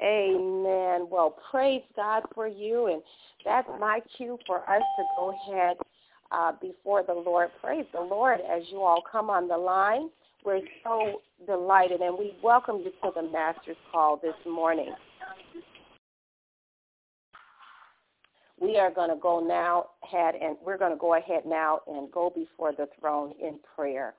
Amen. Well, praise God for you, and that's my cue for us to go ahead before the Lord. Praise the Lord as you all come on the line. We're so delighted, and we welcome you to the Master's Call this morning. We are going to go ahead now and go before the throne in prayer.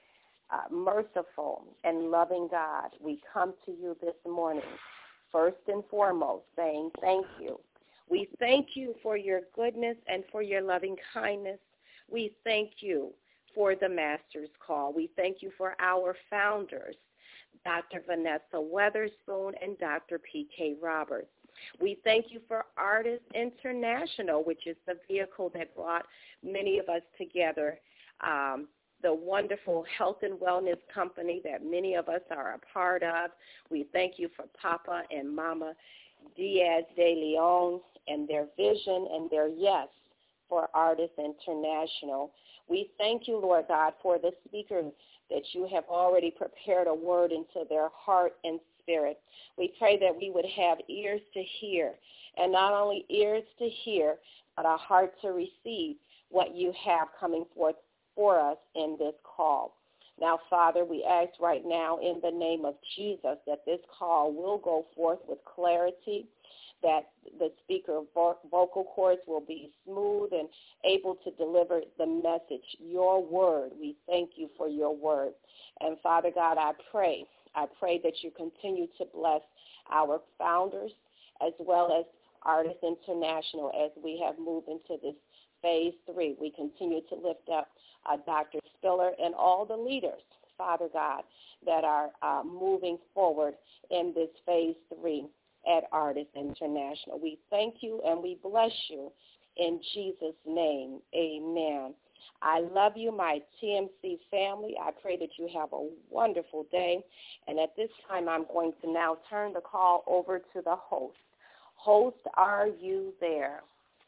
Merciful and loving God, we come to you this morning, first and foremost, saying thank you. We thank you for your goodness and for your loving kindness. We thank you for the Master's Call. We thank you for our founders, Dr. Vanessa Weatherspoon and Dr. P.K. Roberts. We thank you for Artists International, which is the vehicle that brought many of us together, the wonderful health and wellness company that many of us are a part of. We thank you for Papa and Mama Diaz de Leon and their vision and their yes for Artists International. We thank you, Lord God, for the speakers that you have already prepared a word into their heart and spirit. We pray that we would have ears to hear, and not only ears to hear, but a heart to receive what you have coming forth for us in this call. Now, Father, we ask right now in the name of Jesus that this call will go forth with clarity, that the speaker vocal cords will be smooth and able to deliver the message, your word. We thank you for your word. And Father God, I pray that you continue to bless our founders as well as Artists International as we have moved into this phase 3. We continue to lift up Dr. Spiller and all the leaders, Father God, that are moving forward in this phase 3 at Artists International. We thank you and we bless you in Jesus' name. Amen. I love you, my TMC family. I pray that you have a wonderful day. And at this time, I'm going to now turn the call over to the host. Host, are you there?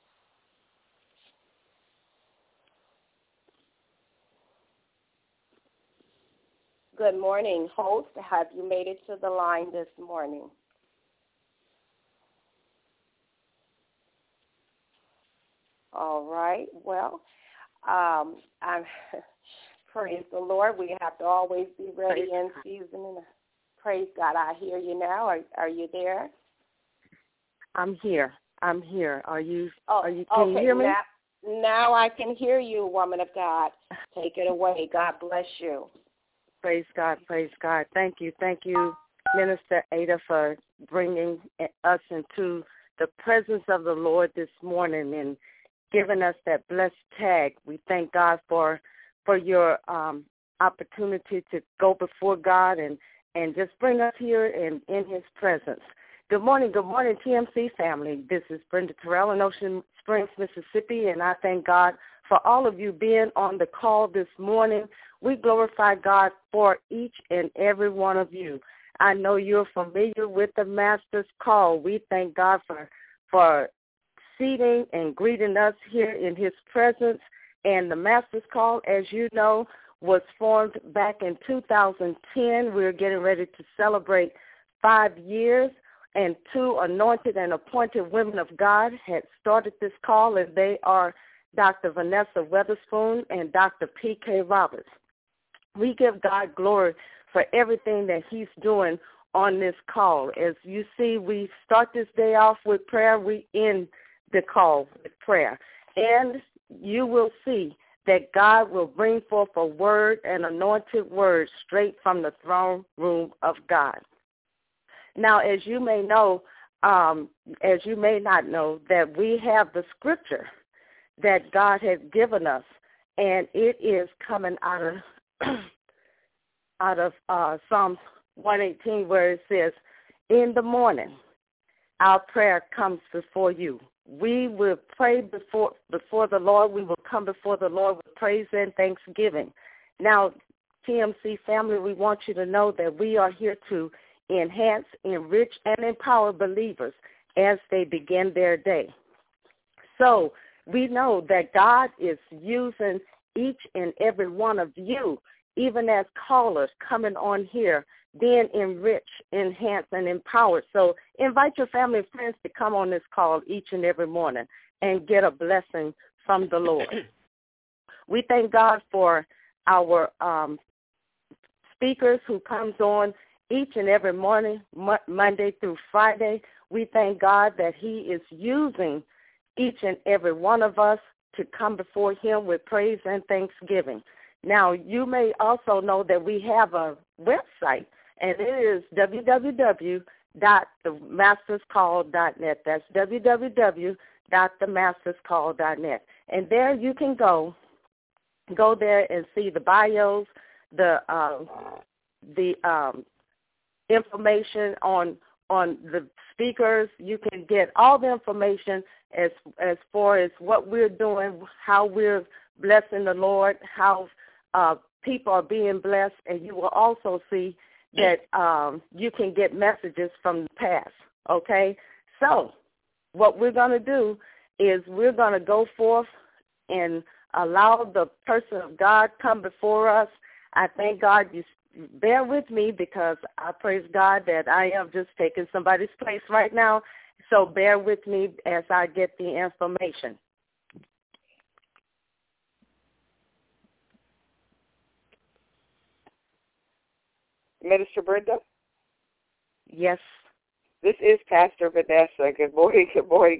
Good morning, host. Have you made it to the line this morning? All right. Well, praise the Lord. We have to always be ready in season. And praise God. I hear you now. Are you there? I'm here. Are you? Can okay, you hear me? Now I can hear you, woman of God. Take it away. God bless you. Praise God. Thank you, Minister Ada, for bringing us into the presence of the Lord this morning and giving us that blessed tag. We thank God for your opportunity to go before God and just bring us here in his presence. Good morning, TMC family. This is Brenda Terrell in Ocean Springs, Mississippi, and I thank God for all of you being on the call this morning. We glorify God for each and every one of you. I know you're familiar with the Master's Call. We thank God for seating and greeting us here in his presence. And the Master's Call, as you know, was formed back in 2010. We're getting ready to celebrate 5 years. And 2 anointed and appointed women of God had started this call, and they are Dr. Vanessa Weatherspoon and Dr. P.K. Roberts. We give God glory for everything that he's doing on this call. As you see, we start this day off with prayer. We end the call with prayer. And you will see that God will bring forth a word, an anointed word, straight from the throne room of God. Now, as you may know, as you may not know, that we have the scripture that God has given us, and it is coming out of Psalms 118, where it says, "In the morning, our prayer comes before you." We will pray before the Lord. We will come before the Lord with praise and thanksgiving. Now, TMC family, we want you to know that we are here to enhance, enrich, and empower believers as they begin their day. So we know that God is using each and every one of you, even as callers coming on here being enriched, enhanced, and empowered. So invite your family and friends to come on this call each and every morning and get a blessing from the Lord. We thank God for our speakers who comes on each and every morning, Monday through Friday. We thank God that he is using each and every one of us to come before him with praise and thanksgiving. Now, you may also know that we have a website, and it is www.themasterscall.net. That's www.themasterscall.net. And there you can go there and see the bios, the information on the speakers. You can get all the information as far as what we're doing, how we're blessing the Lord, how people are being blessed, and you will also see that you can get messages from the past, okay? So what we're going to do is we're going to go forth and allow the person of God come before us. I thank God you bear with me because I praise God that I am just taking somebody's place right now. So bear with me as I get the information. Minister Brenda? Yes. This is Pastor Vanessa. Good morning,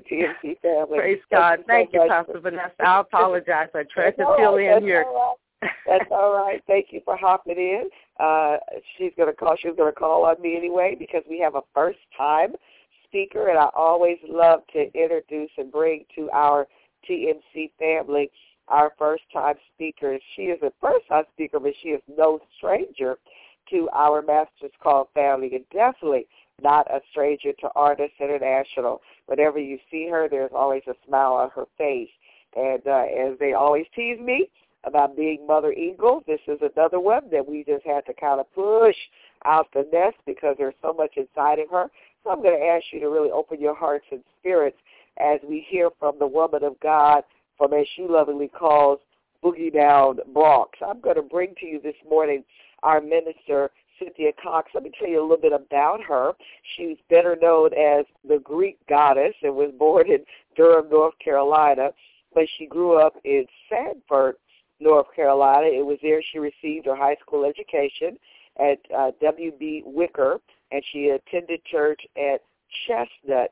TMC family. Praise God. Thank you, Pastor Vanessa. I apologize. I tried to fill in here. That's all right. Thank you for hopping in. She's going to call on me anyway because we have a first-time speaker, and I always love to introduce and bring to our TMC family our first-time speaker. She is a first-time speaker, but she is no stranger to our Masters Call family, and definitely not a stranger to Artists International. Whenever you see her, there's always a smile on her face. And as they always tease me about being Mother Eagle, this is another one that we just had to kind of push out the nest because there's so much inside of her. So I'm going to ask you to really open your hearts and spirits as we hear from the woman of God from, as she lovingly calls, Boogie Down Bronx. I'm going to bring to you this morning our minister, Cynthia Cox. Let me tell you a little bit about her. She's better known as the Greek goddess and was born in Durham, North Carolina, but she grew up in Sanford, North Carolina. It was there she received her high school education at W.B. Wicker, and she attended church at Chestnut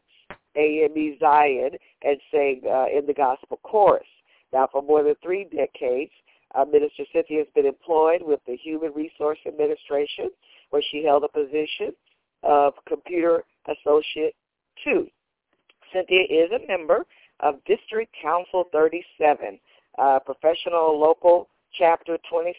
AME Zion and sang in the gospel chorus. Now, for more than 3 decades, Minister Cynthia has been employed with the Human Resource Administration, where she held a position of Computer Associate 2. Cynthia is a member of District Council 37, Professional Local Chapter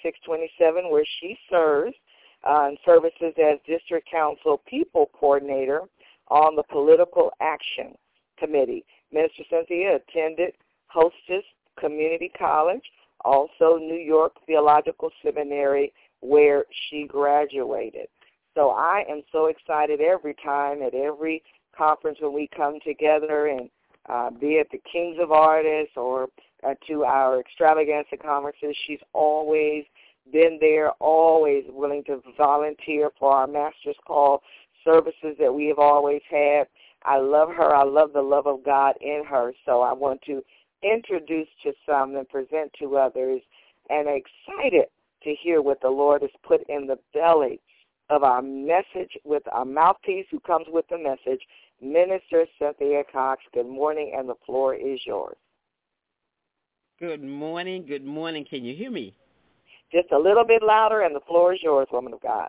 2627, where she serves and services as District Council People Coordinator on the Political Action Committee. Minister Cynthia attended Hostess Community College, also New York Theological Seminary, where she graduated. So I am so excited every time at every conference when we come together, and be it the Kings of Artists or to our extravaganza conferences, she's always been there, always willing to volunteer for our Master's Call services that we have always had. I love her. I love the love of God in her. So I want to introduce to some and present to others, and excited to hear what the Lord has put in the belly of our message with our mouthpiece who comes with the message, Minister Cynthia Cox. Good morning, and the floor is yours. Good morning. Good morning. Can you hear me? Just a little bit louder, and the floor is yours, woman of God.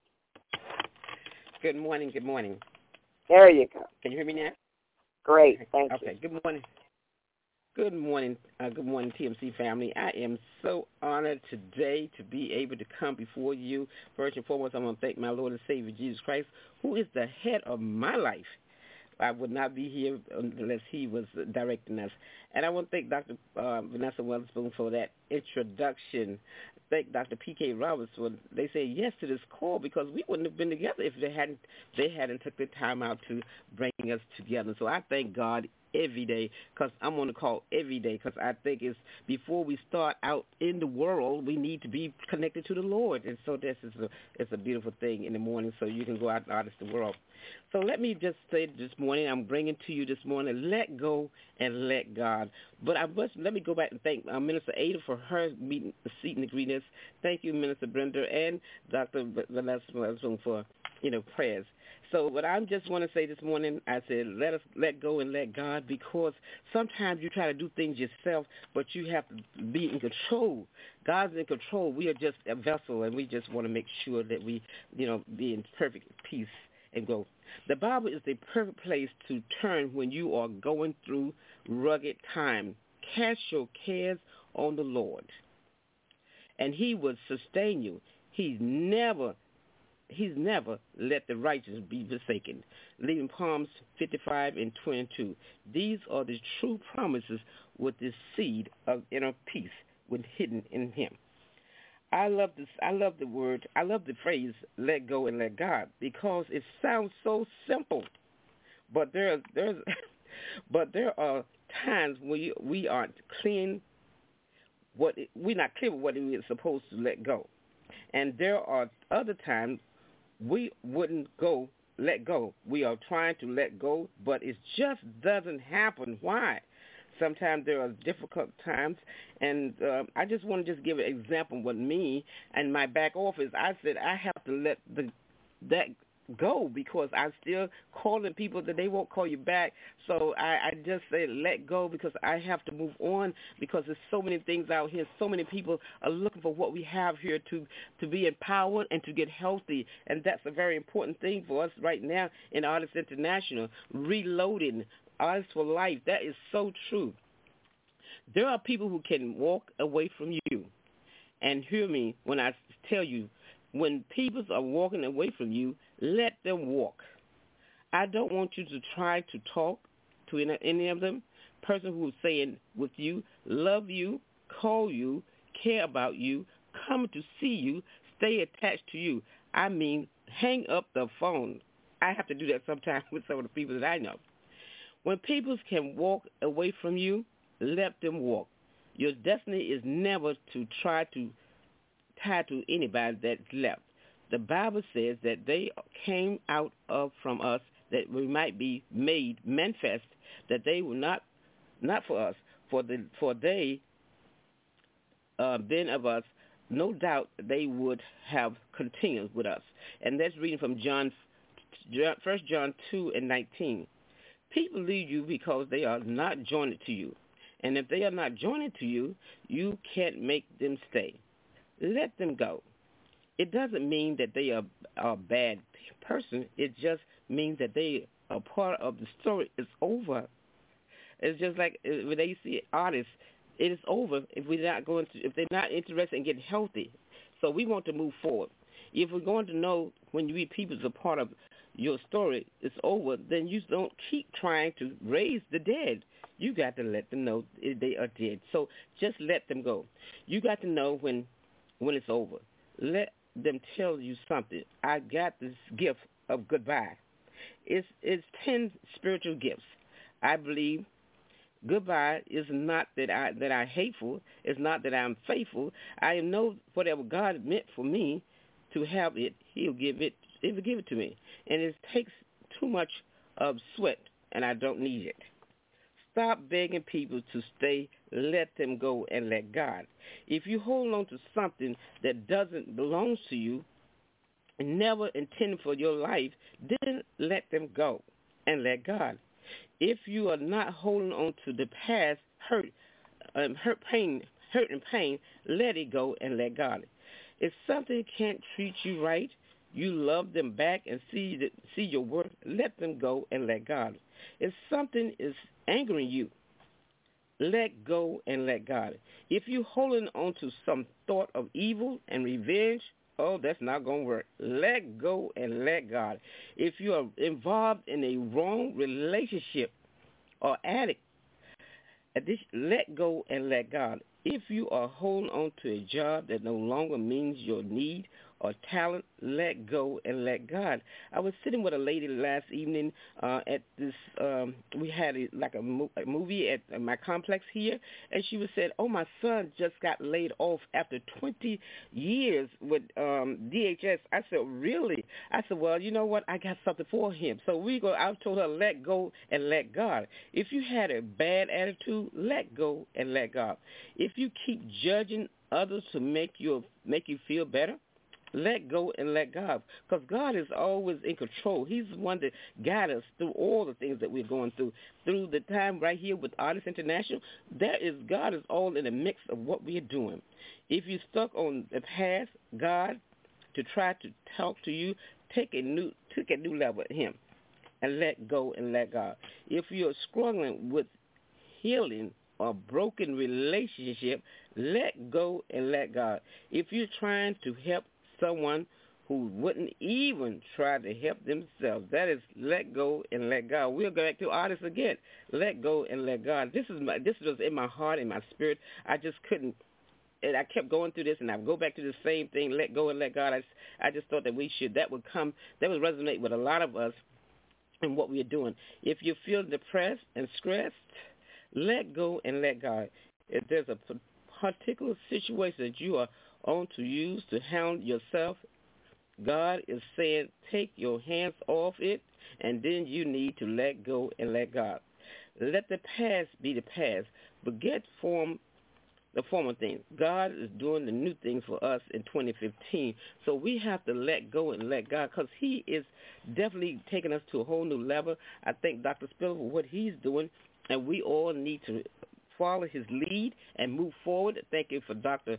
Good morning. Good morning. There you go. Can you hear me now? Great. Thank you. Okay. Good morning. Good morning, TMC family. I am so honored today to be able to come before you. First and foremost, I want to thank my Lord and Savior, Jesus Christ, who is the head of my life. I would not be here unless he was directing us. And I want to thank Dr. Vanessa Weatherspoon for that introduction. Thank Dr. P.K. Roberts for they say yes to this call, because we wouldn't have been together if they hadn't took the time out to bring us together. So I thank God every day, because I'm on the call every day, because I think it's before we start out in the world, we need to be connected to the Lord. And so this is it's a beautiful thing in the morning, so you can go out and artist the world. So let me just say this morning, I'm bringing to you this morning, let go and let God. But let me go back and thank Minister Ada for her meeting the greenness. Thank you, Minister Brenda and Dr. Vanessa for prayers. So what I just want to say this morning, I said let us let go and let God, because sometimes you try to do things yourself, but you have to be in control. God's in control. We are just a vessel, and we just want to make sure that we, be in perfect peace and go. The Bible is the perfect place to turn when you are going through rugged time. Cast your cares on the Lord, and He will sustain you. He's never let the righteous be forsaken. Leaving Psalms 55 and 22. These are the true promises with the seed of inner peace when hidden in Him. I love this. I love the word. I love the phrase "let go and let God" because it sounds so simple, but there are times when we aren't clean. We're not clear what we're supposed to let go, and there are other times we wouldn't let go. We are trying to let go, but it just doesn't happen. Why? Sometimes there are difficult times, and I just want to just give an example with me and my back office. I said I have to let that go because I'm still calling people that they won't call you back. So I just say let go because I have to move on because there's so many things out here. So many people are looking for what we have here to be empowered and to get healthy, and that's a very important thing for us right now in Artists International, reloading. Artists for Life, that is so true. There are people who can walk away from you. And hear me when I tell you, when people are walking away from you, let them walk. I don't want you to try to talk to any of them. Person who is saying with you, love you, call you, care about you, come to see you, stay attached to you. I mean, hang up the phone. I have to do that sometimes with some of the people that I know. When people can walk away from you, let them walk. Your destiny is never to try to tie to anybody that's left. The Bible says that they came out from us that we might be made manifest, that they were not for us, for they been of us. No doubt they would have continued with us. And that's reading from 1 John 2 and 19. People leave you because they are not joined to you. And if they are not joined to you, you can't make them stay. Let them go. It doesn't mean that they are a bad person. It just means that they are part of the story. It's over. It's just like when they see artists, it is over if they're not interested in getting healthy. So we want to move forward. If we're going to know when you read people as a part of your story is over, then you don't keep trying to raise the dead. You got to let them know they are dead. So just let them go. You got to know when it's over. Let them tell you something. I got this gift of goodbye. It's 10 spiritual gifts. I believe goodbye is not that I'm hateful. It's not that I'm faithful. I know whatever God meant for me to have it, He will give it to me. And it takes too much of sweat, and I don't need it. Stop begging people to stay. Let them go and let God. If you hold on to something that doesn't belong to you and never intended for your life, then let them go and let God. If you are not holding on to the past hurt and pain, let it go and let God. If something can't treat you right, you love them back and see your worth, let them go and let God. If something is angering you, let go and let God. If you're holding on to some thought of evil and revenge, that's not going to work. Let go and let God. If you are involved in a wrong relationship or addict, let go and let God. If you are holding on to a job that no longer means your need or talent, let go and let God. I was sitting with a lady last evening at this. We had a movie at my complex here, and she was said, "Oh, my son just got laid off after 20 years with DHS." I said, "Really?" I said, "Well, you know what? I got something for him." So I told her, let go and let God. If you had a bad attitude, let go and let God. If you keep judging others to make you feel better, let go and let God, because God is always in control. He's the one that guides us through all the things that we're going through. Through the time right here with Artists International, God is all in the mix of what we're doing. If you're stuck on the past, God, to try to talk to you, take a new level at Him, and let go and let God. If you're struggling with healing or broken relationship, let go and let God. If you're trying to help someone who wouldn't even try to help themselves, that is let go and let God. We'll go back to artists again. Let go and let God. This was in my heart, in my spirit. I just couldn't. And I kept going through this, and I go back to the same thing, let go and let God. I just thought that that would resonate with a lot of us in what we're doing. If you feel depressed and stressed, let go and let God. If there's a particular situation that you are on to use to handle yourself, God is saying take your hands off it, and then you need to let go and let God. Let the past be the past. Forget the former things. God is doing the new things for us in 2015. So we have to let go and let God, because He is definitely taking us to a whole new level. I thank Dr. Spiller for what He's doing, and we all need to follow His lead and move forward. Thank you for Dr.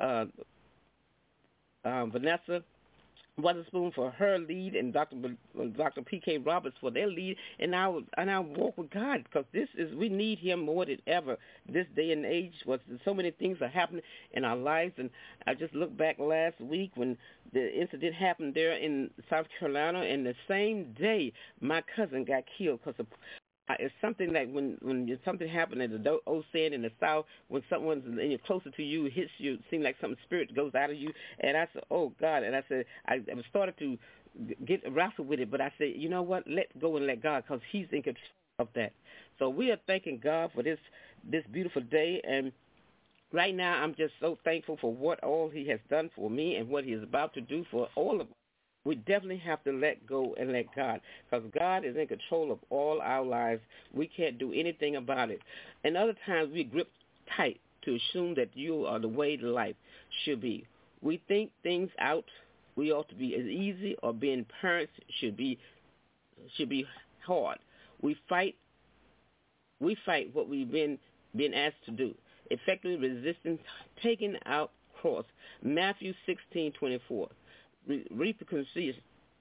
Vanessa Witherspoon for her lead, and Dr. P.K. Roberts for their lead, and our walk with God, because we need Him more than ever this day and age. So many things are happening in our lives, and I just looked back last week when the incident happened there in South Carolina, and the same day my cousin got killed because of. It's something like when something happened in the old saying in the South, when someone's closer to you, hits you, it seems like some spirit goes out of you. And I said, oh, God. And I said, I started to wrestle with it, but I said, you know what, let go and let God, because He's in control of that. So we are thanking God for this beautiful day. And right now I'm just so thankful for what all He has done for me and what He is about to do for all of us. We definitely have to let go and let God, because God is in control of all our lives. We can't do anything about it. And other times we grip tight to assume that you are the way the life should be. We think things out. We ought to be as easy, or being parents should be hard. We fight what we've been asked to do. Effectively resisting taking out cross. Matthew 16:24. Reperceive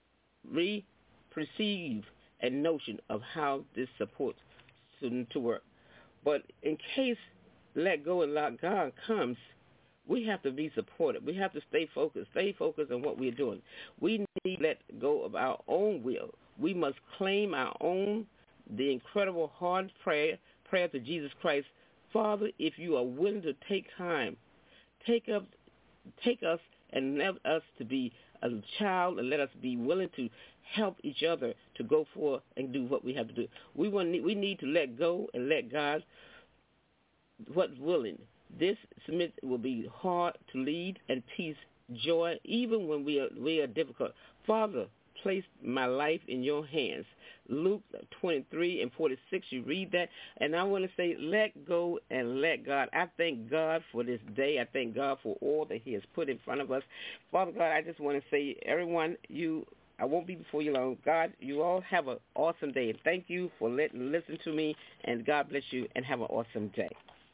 a notion of how this supports to work. But in case let go and let God comes, we have to be supported. We have to stay focused on what we're doing. We need to let go of our own will. We must claim our own, the incredible hard prayer to Jesus Christ. Father, if you are willing to take time, take us and let us to be a child, and let us be willing to help each other to go forth and do what we have to do. We need to let go and let God what's willing. This submit will be hard to lead, and peace, joy, even when we are difficult. Father, place my life in your hands. Luke 23:46, you read that. And I want to say, let go and let God. I thank God for this day. I thank God for all that He has put in front of us. Father God, I just want to say, everyone, I won't be before you long. God, you all have an awesome day. And thank you for listen to me, and God bless you, and have an awesome day.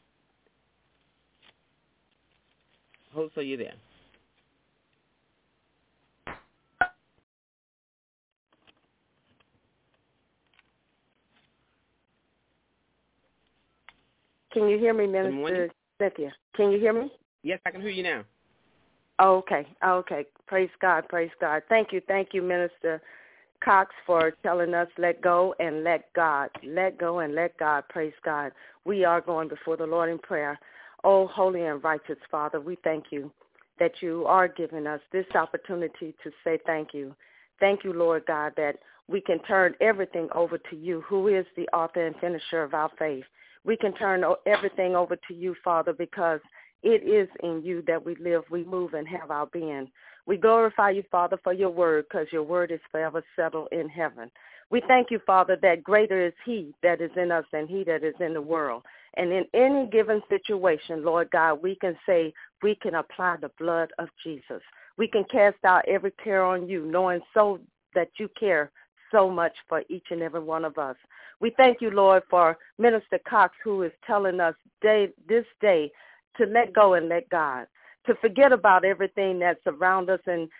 Hope so you're there. Can you hear me, Minister Cynthia? Can you hear me? Yes, I can hear you now. Oh, okay. Praise God. Thank you, Minister Cox, for telling us let go and let God. Let go and let God. Praise God. We are going before the Lord in prayer. Oh, holy and righteous Father, we thank you. that you are giving us this opportunity to say thank you. Thank you, Lord God, that we can turn everything over to you, who is the author and finisher of our faith. We can turn everything over to you, Father, because it is in you that we live, we move, and have our being. We glorify you, Father, for your word, because your word is forever settled in heaven. We thank you, Father, that greater is he that is in us than he that is in the world. And in any given situation, Lord God, we can say we can apply the blood of Jesus. We can cast out every care on you, knowing so that you care so much for each and every one of us. We thank you, Lord, for Minister Cox, who is telling us this day to let go and let God, to forget about everything that's around us and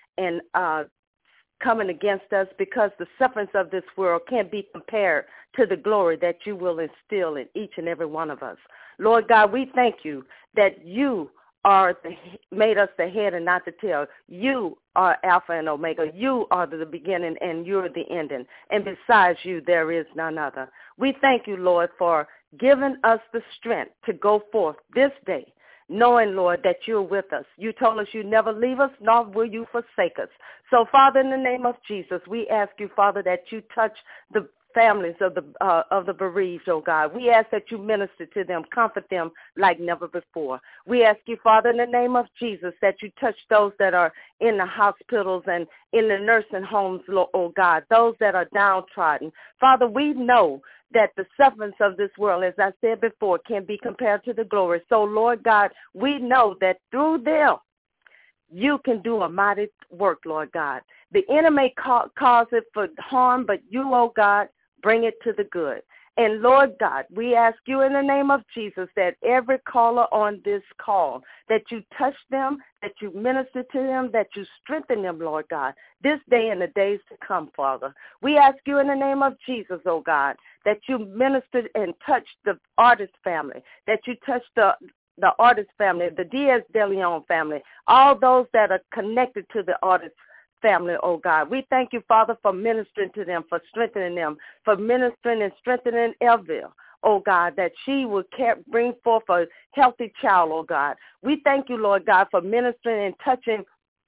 coming against us, because the sufferings of this world can't be compared to the glory that you will instill in each and every one of us. Lord God, we thank you that you made us the head and not the tail. You are Alpha and Omega. You are the beginning and you're the ending. And besides you, there is none other. We thank you, Lord, for giving us the strength to go forth this day, knowing, Lord, that you're with us. You told us you never leave us, nor will you forsake us. So, Father, in the name of Jesus, we ask you, Father, that you touch the families of the bereaved, oh God. We ask that you minister to them, comfort them like never before. We ask you, Father, in the name of Jesus, that you touch those that are in the hospitals and in the nursing homes, oh God, those that are downtrodden. Father, we know that the sufferings of this world, as I said before, can be compared to the glory. So, Lord God, we know that through them, you can do a mighty work, Lord God. The enemy cause it for harm, but you, oh God, bring it to the good. And Lord God, we ask you in the name of Jesus that every caller on this call, that you touch them, that you minister to them, that you strengthen them, Lord God, this day and the days to come, Father. We ask you in the name of Jesus, oh God, that you minister and touch the artist family, that you touch the artist family, the Diaz de Leon family, all those that are connected to the artist family, oh God. We thank you, Father, for ministering to them, for strengthening them, for ministering and strengthening Elville, oh God, that she will bring forth a healthy child, oh God. We thank you, Lord God, for ministering and touching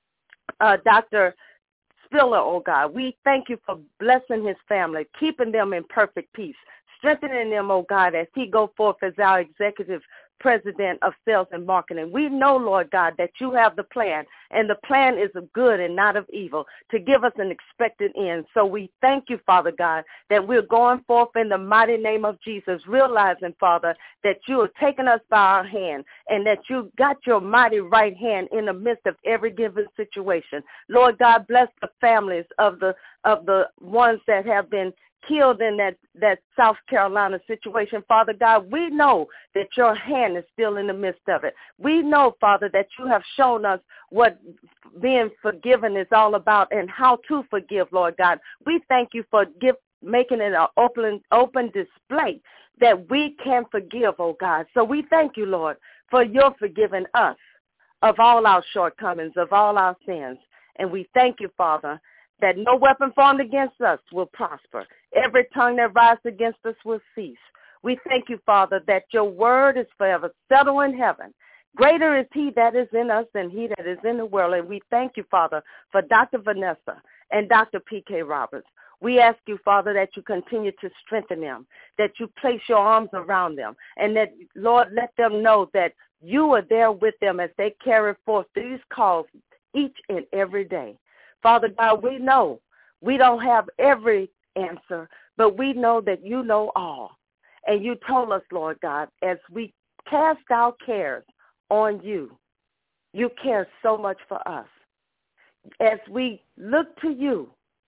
Dr. Spiller, oh God. We thank you for blessing his family, keeping them in perfect peace, strengthening them, oh God, as he go forth as our executive president of sales and marketing. We know, Lord God, that you have the plan, and the plan is of good and not of evil, to give us an expected end. So we thank you, Father God, that we're going forth in the mighty name of Jesus, realizing, Father, that you are taking us by our hand and that you got your mighty right hand in the midst of every given situation. Lord God, bless the families of the ones that have been killed in that South Carolina situation. Father God, we know that your hand is still in the midst of it. We know, Father, that you have shown us what being forgiven is all about and how to forgive, Lord God. We thank you for making it an open display that we can forgive, oh God. So we thank you, Lord, for your forgiving us of all our shortcomings, of all our sins. And we thank you, Father, that no weapon formed against us will prosper. Every tongue that rises against us will cease. We thank you, Father, that your word is forever settled in heaven. Greater is he that is in us than he that is in the world. And we thank you, Father, for Dr. Vanessa and Dr. P.K. Roberts. We ask you, Father, that you continue to strengthen them, that you place your arms around them, and that, Lord, let them know that you are there with them as they carry forth these calls each and every day. Father God, we know we don't have every answer, but we know that you know all. And you told us, Lord God, as we cast our cares on you, you care so much for us. As we look to you,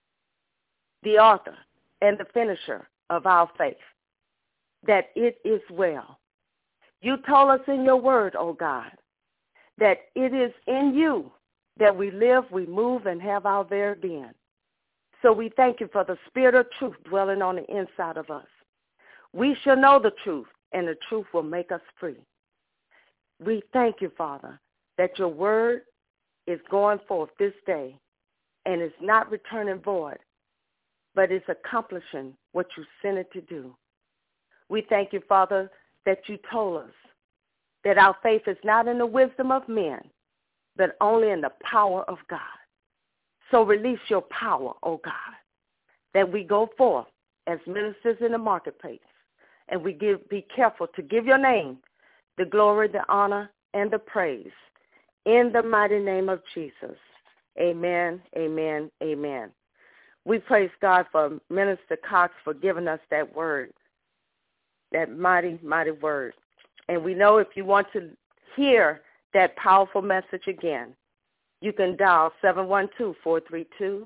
the author and the finisher of our faith, that it is well. You told us in your word, oh God, that it is in you that we live, we move, and have our very being. So we thank you for the spirit of truth dwelling on the inside of us. We shall know the truth, and the truth will make us free. We thank you, Father, that your word is going forth this day, and it's not returning void, but it's accomplishing what you sent it to do. We thank you, Father, that you told us that our faith is not in the wisdom of men, but only in the power of God. So release your power, oh God, that we go forth as ministers in the marketplace, and we be careful to give your name the glory, the honor, and the praise. In the mighty name of Jesus, amen, amen, amen. We praise God for Minister Cox for giving us that word, that mighty, mighty word. And we know if you want to hear that powerful message again, you can dial 712-432-1085.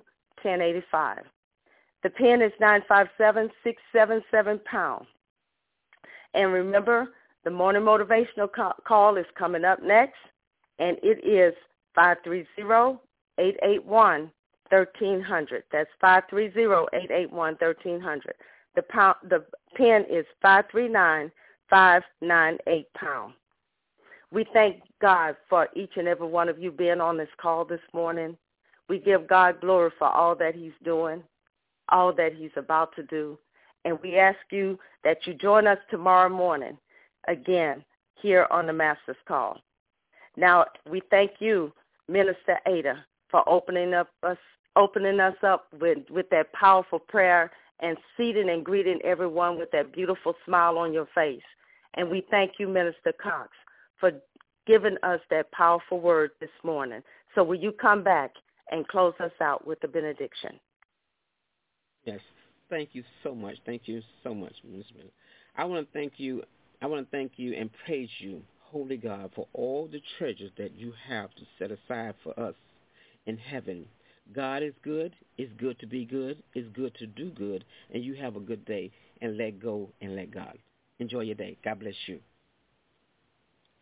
The PIN is 957-677#. And remember, the morning motivational call is coming up next, and it is 530-881-1300. That's 530-881-1300. The PIN is 539-598#. We thank God for each and every one of you being on this call this morning. We give God glory for all that he's doing, all that he's about to do. And we ask you that you join us tomorrow morning again here on the Master's Call. Now, we thank you, Minister Ada, for opening us up with that powerful prayer and seating and greeting everyone with that beautiful smile on your face. And we thank you, Minister Cox, for giving us that powerful word this morning. So will you come back and close us out with the benediction? Yes. Thank you so much. Thank you so much, Ms. Miller. I want to thank you and praise you, Holy God, for all the treasures that you have to set aside for us in heaven. God is good. It's good to be good. It's good to do good. And you have a good day, and let go and let God. Enjoy your day. God bless you.